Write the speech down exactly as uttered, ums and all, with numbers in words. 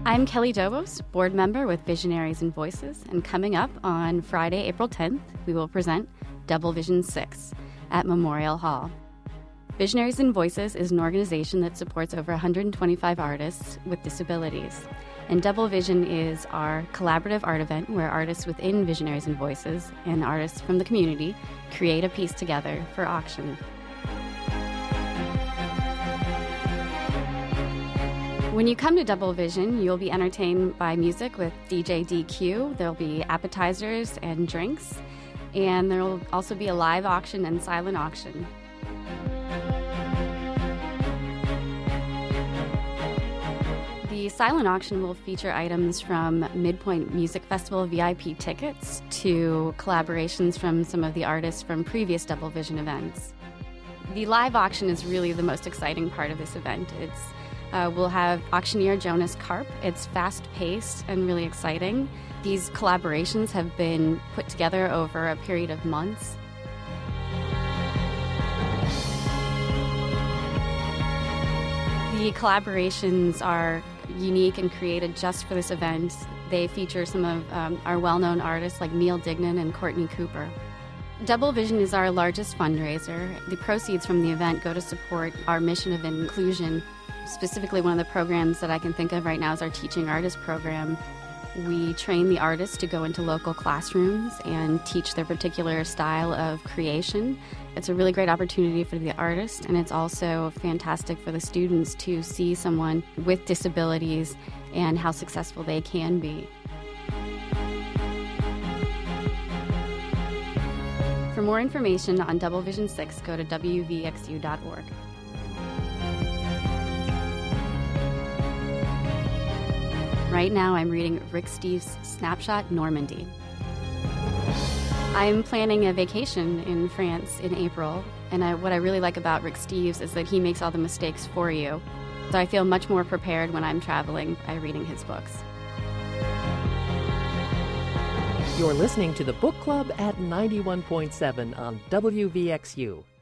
I'm Kelly Dobos, board member with Visionaries and Voices, and coming up on Friday, April tenth, we will present Double Vision six at Memorial Hall. Visionaries and Voices is an organization that supports over one hundred twenty-five artists with disabilities. And Double Vision is our collaborative art event where artists within Visionaries and Voices and artists from the community create a piece together for auction. When you come to Double Vision, you'll be entertained by music with D J D Q. There'll be appetizers and drinks, and there'll also be a live auction and silent auction. The silent auction will feature items from Midpoint Music Festival V I P tickets to collaborations from some of the artists from previous Double Vision events. The live auction is really the most exciting part of this event. It's Uh, we'll have auctioneer Jonas Karp. It's fast-paced and really exciting. These collaborations have been put together over a period of months. The collaborations are unique and created just for this event. They feature some of um, our well-known artists like Neil Dignan and Courtney Cooper. Double Vision is our largest fundraiser. The proceeds from the event go to support our mission of inclusion. Specifically, one of the programs that I can think of right now is our Teaching Artists program. We train the artists to go into local classrooms and teach their particular style of creation. It's a really great opportunity for the artist, and it's also fantastic for the students to see someone with disabilities and how successful they can be. For more information on Double Vision six, go to W V X U dot org. Right now, I'm reading Rick Steves' Snapshot Normandy. I'm planning a vacation in France in April, and I, what I really like about Rick Steves is that he makes all the mistakes for you. So I feel much more prepared when I'm traveling by reading his books. You're listening to the Book Club at ninety-one point seven on W V X U.